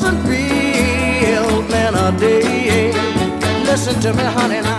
wasn't real melody. Listen to me, honey, now.